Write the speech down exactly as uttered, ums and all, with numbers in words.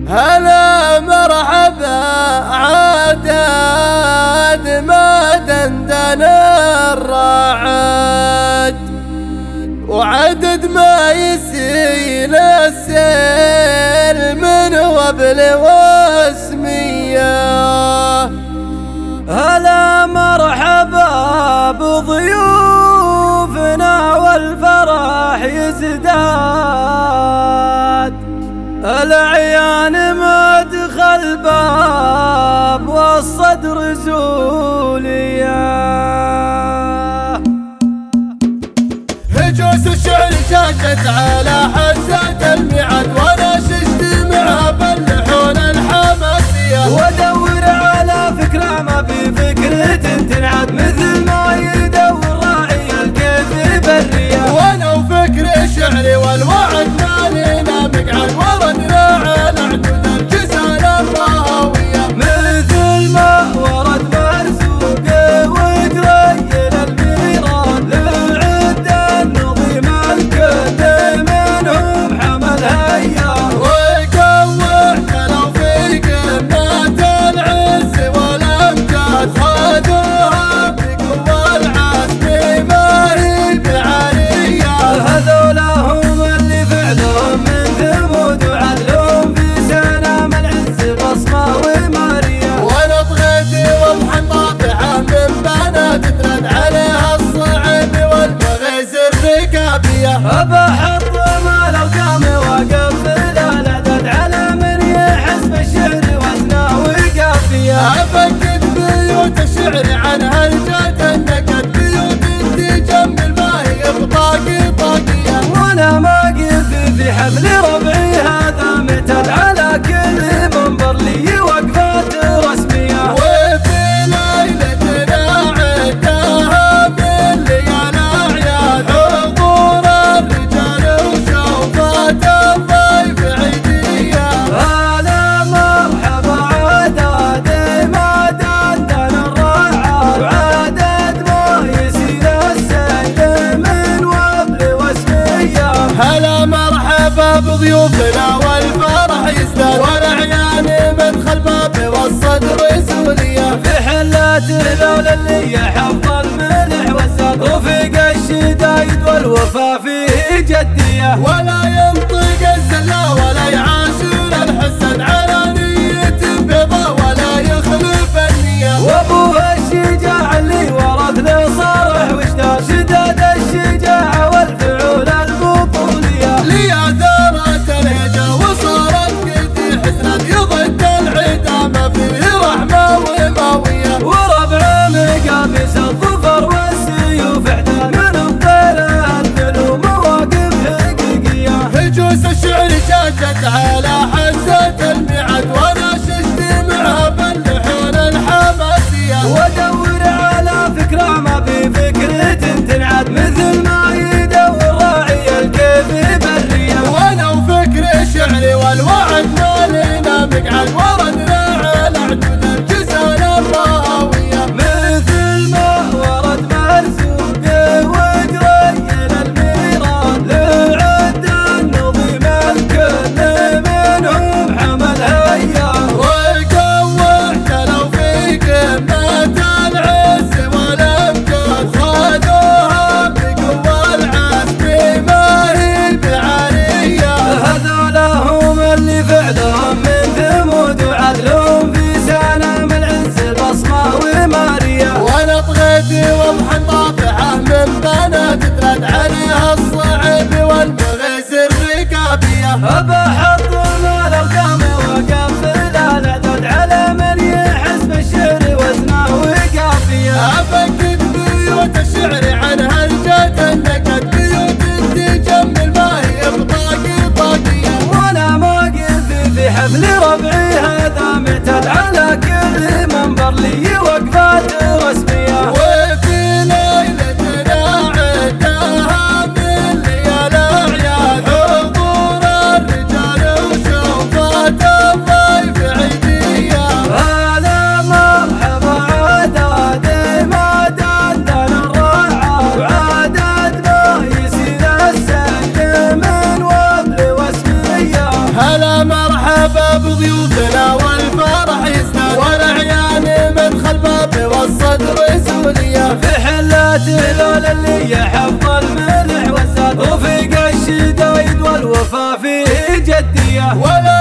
هلا مرحبا عداد ما دندن الرعد، وعدد ما يسيل السيل من وبل واسمية. هلا مرحبا بضيوفنا والفرح يزداد، العيان مدخل باب والصدر زولية. هجوس الشعر شاكت على حزة الميعاد، وانا ششت معها باللحون الحماسية، وادور على فكرة ما بفكرة تنعاد، مثل ما يدور راعي الكيف برية. وانا وفكر الشعر والوعد ما لنا مقعد، وردنا على عدود الجزال الراوية، مثل ما ورد مرزوق وتريل الميران، للعد النظيم الكل منهم حمل هيا. وقوعت لو في قمة العز والامجاد، خذوها بقوة العزم ما هي بعالية. هذولا هم اللي فعلهم من ثمود وعدلهم في سلام العز بصمة ومارية. وانا طغيت وضحا طافحة من بنات ترد عليها الصعب والمغيز الركابية. ابى احط مال القام واقف الاعداد على من يحس بالشعر وزنه وقافية. افكد بيوت الشعر عنها الجات النكد، بيوت تجمل ما هي بطاقي طاقية. وانا واقف في حفل ربعي هذا معتاد، على كل منبر لي وقفات رسمية. وفي ليلتنا عداها من ليالي اعياد، حضور الرجال وشوفات الضيف عيدية. هلا مرحبا عداد ما دندن الرعاد، وعدد ما يسيل السيل من وبل واسمية. هلا مرحبا بضيوفنا والفرح يزداد، والعيان مدخل باب والصدر زولية. في حلات الذول اللي حفظ الملح والزاد، رفيق الشدايد والوفا فيه جدية. ولا ينطق الزلا ولا يعاشر الحسد، على نية بيضا ولا يخلف النية. وابوه الشجاع اللي ورث له صرح واشتاد، شداد الشجاعة والفعول البطولية. ليا ثارت الهجا وصارت قدي حسنات، يضد العدا ما فيه رحمة وماوية. وربع مقابس الظفر والسيوف اعداد، من الطير الفلو مواقف حقيقية. هجوس الشعر شاشت على حزة الميعاد، وانا ششت معها باللحون الحماسية. وادور على فكرة ما بفكرة تنعاد، مثل ما يدور راعي الكيف برية. وانا وفكر الشعر والوعد ما لنا مقعد، وردنا على عدود الجزال الراوية، مثل ما ورد مرزوق وتريل الميران، للعد النظيم الكل منهم حمل هيا. وقوعت لو في قمة العز والامجاد، خذوها بقوة العزم ما هي بعالية. هذولا هم اللي فعلهم من ثمود وعدلهم باب ضيوفنا والفرح يزداد، والأعيان مدخل باب والصدر سولية. في حلات لول اللي يحب الملح والزاد، وفي الشدايد والوفا فيه جدية.